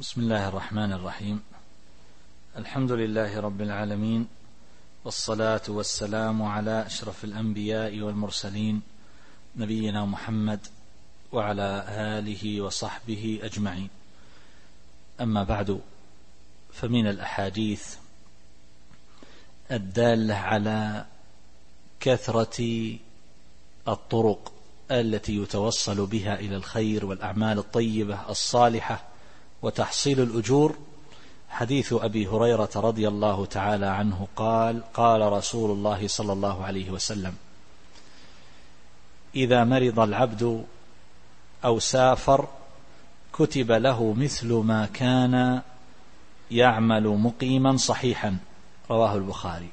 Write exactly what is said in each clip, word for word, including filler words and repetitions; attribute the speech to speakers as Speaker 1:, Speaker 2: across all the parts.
Speaker 1: بسم الله الرحمن الرحيم. الحمد لله رب العالمين، والصلاة والسلام على أشرف الأنبياء والمرسلين نبينا محمد وعلى آله وصحبه أجمعين. أما بعد، فمن الأحاديث الدالة على كثرة الطرق التي يتوصل بها إلى الخير والأعمال الطيبة الصالحة وتحصيل الأجور حديث أبي هريرة رضي الله تعالى عنه قال: قال رسول الله صلى الله عليه وسلم: إذا مرض العبد أو سافر كتب له مثل ما كان يعمل مقيما صحيحا. رواه البخاري.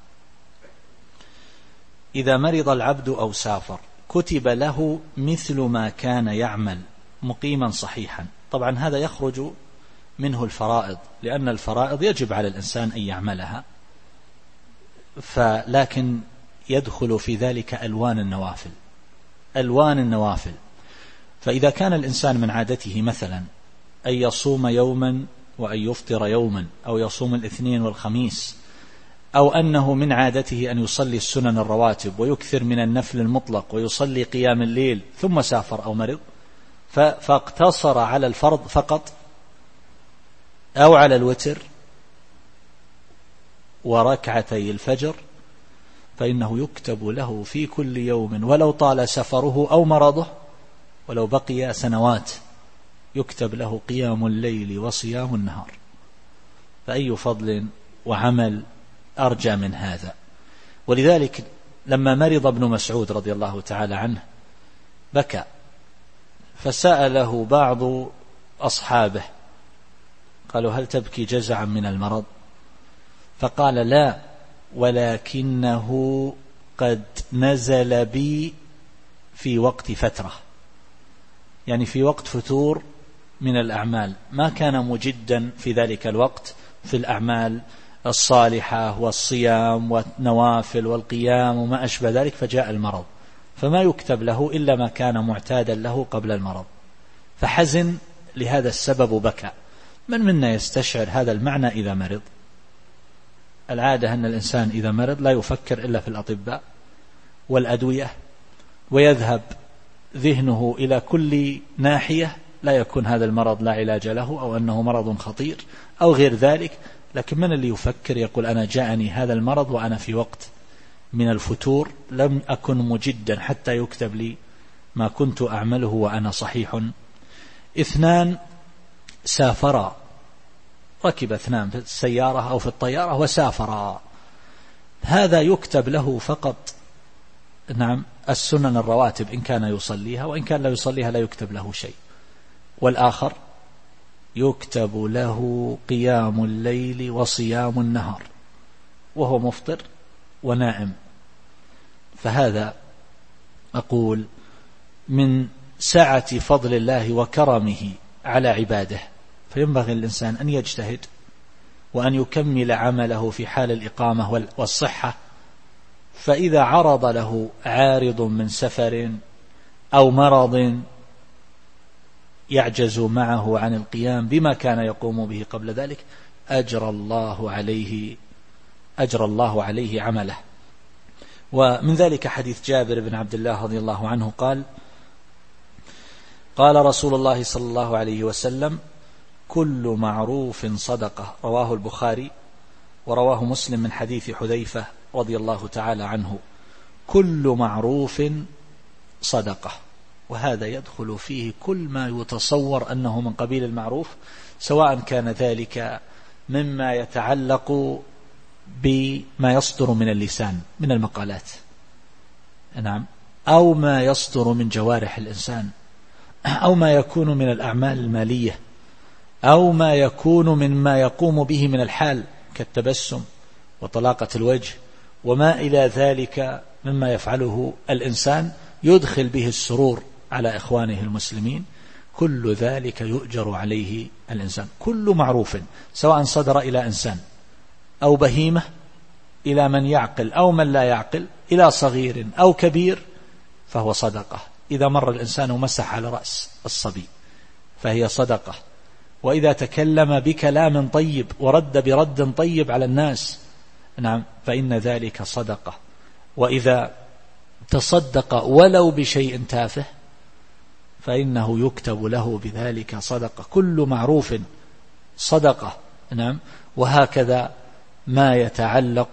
Speaker 1: إذا مرض العبد أو سافر كتب له مثل ما كان يعمل مقيما صحيحا. طبعا هذا يخرج منه الفرائض، لأن الفرائض يجب على الإنسان أن يعملها، فلكن يدخل في ذلك ألوان النوافل ألوان النوافل فإذا كان الإنسان من عادته مثلا أن يصوم يوما وأن يفطر يوما، أو يصوم الاثنين والخميس، أو أنه من عادته أن يصلي السنن الرواتب ويكثر من النفل المطلق ويصلي قيام الليل، ثم سافر أو مرض فاقتصر على الفرض فقط أو على الوتر وركعتي الفجر، فإنه يكتب له في كل يوم ولو طال سفره أو مرضه ولو بقي سنوات، يكتب له قيام الليل وصيام النهار. فأي فضل وعمل أرجى من هذا؟ ولذلك لما مرض ابن مسعود رضي الله تعالى عنه بكى، فسأله بعض أصحابه قالوا: هل تبكي جزعا من المرض؟ فقال: لا، ولكنه قد نزل بي في وقت فترة، يعني في وقت فتور من الأعمال، ما كان مجدا في ذلك الوقت في الأعمال الصالحة والصيام والنوافل والقيام وما أشبه ذلك، فجاء المرض، فما يكتب له إلا ما كان معتادا له قبل المرض، فحزن لهذا السبب وبكى. من منا يستشعر هذا المعنى إذا مرض؟ العادة أن الإنسان إذا مرض لا يفكر إلا في الأطباء والأدوية، ويذهب ذهنه إلى كل ناحية، لا يكون هذا المرض لا علاج له، أو أنه مرض خطير أو غير ذلك. لكن من اللي يفكر يقول: أنا جاءني هذا المرض وأنا في وقت من الفتور، لم أكن مجدا حتى يكتب لي ما كنت أعمله وأنا صحيح. اثنان سافرا، ركب اثنان في السيارة أو في الطيارة وسافرا، هذا يكتب له فقط نعم السنن الرواتب إن كان يصليها، وإن كان لا يصليها لا يكتب له شيء. والآخر يكتب له قيام الليل وصيام النهار وهو مفطر ونائم. فهذا أقول من سعة فضل الله وكرمه على عباده، فينبغي الإنسان أن يجتهد وأن يكمل عمله في حال الإقامة والصحة. فإذا عرض له عارض من سفر أو مرض يعجز معه عن القيام بما كان يقوم به قبل ذلك، أجرى الله عليه أجرى الله عليه عمله. ومن ذلك حديث جابر بن عبد الله رضي الله عنه قال: قال رسول الله صلى الله عليه وسلم: كل معروف صدقة. رواه البخاري، ورواه مسلم من حديث حذيفة رضي الله تعالى عنه: كل معروف صدقة. وهذا يدخل فيه كل ما يتصور أنه من قبيل المعروف، سواء كان ذلك مما يتعلق بما يصدر من اللسان من المقالات، نعم، أو ما يصدر من جوارح الإنسان، أو ما يكون من الأعمال المالية، أو ما يكون مما يقوم به من الحال كالتبسم وطلاقة الوجه وما إلى ذلك مما يفعله الإنسان يدخل به السرور على إخوانه المسلمين. كل ذلك يؤجر عليه الإنسان. كل معروف سواء صدر إلى إنسان أو بهيمة، إلى من يعقل أو من لا يعقل، إلى صغير أو كبير، فهو صدقة. إذا مر الإنسان ومسح على رأس الصبي فهي صدقة، وإذا تكلم بكلام طيب ورد برد طيب على الناس، نعم، فإن ذلك صدقة. وإذا تصدق ولو بشيء تافه فإنه يكتب له بذلك صدقة. كل معروف صدقة، نعم. وهكذا ما يتعلق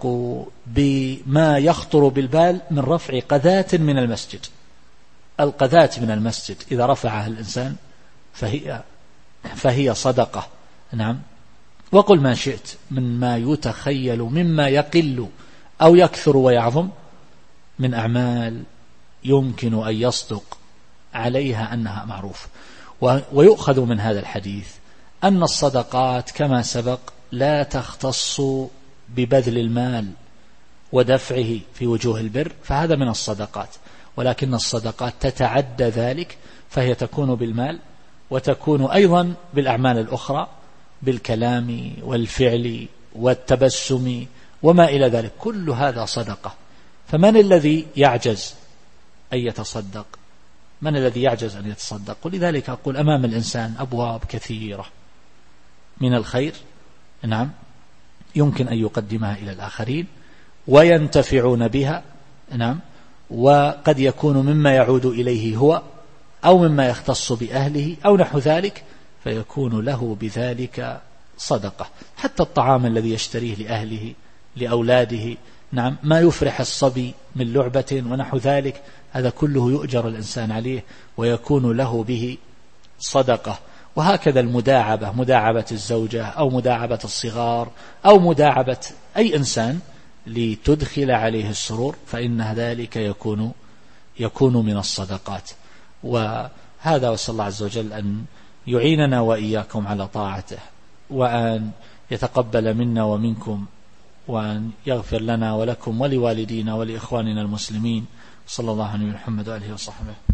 Speaker 1: بما يخطر بالبال من رفع قذاة من المسجد. القذاة من المسجد إذا رفعها الإنسان فهي فهي صدقة، نعم. وقل ما شئت من ما يتخيل مما يقل أو يكثر ويعظم من أعمال يمكن أن يصدق عليها أنها معروف. ويؤخذ من هذا الحديث أن الصدقات كما سبق لا تختص ببذل المال ودفعه في وجوه البر، فهذا من الصدقات، ولكن الصدقات تتعدى ذلك، فهي تكون بالمال وتكون أيضا بالأعمال الأخرى، بالكلام والفعل والتبسم وما إلى ذلك، كل هذا صدقة. فمن الذي يعجز أن يتصدق؟ من الذي يعجز أن يتصدق؟ ولذلك أقول أمام الإنسان أبواب كثيرة من الخير، نعم، يمكن أن يقدمها إلى الآخرين وينتفعون بها، نعم، وقد يكون مما يعود إليه هو أو مما يختص بأهله أو نحو ذلك، فيكون له بذلك صدقة. حتى الطعام الذي يشتريه لأهله لأولاده، نعم، ما يفرح الصبي من لعبة ونحو ذلك، هذا كله يؤجر الإنسان عليه ويكون له به صدقة. وهكذا المداعبة، مداعبة الزوجة أو مداعبة الصغار أو مداعبة أي إنسان لتدخل عليه السرور، فإن ذلك يكون يكون من الصدقات. وهذا، وصلى الله عز وجل أن يعيننا وإياكم على طاعته، وأن يتقبل منا ومنكم، وأن يغفر لنا ولكم ولوالدينا ولإخواننا المسلمين. صلى الله عليه محمد وآله وصحبه.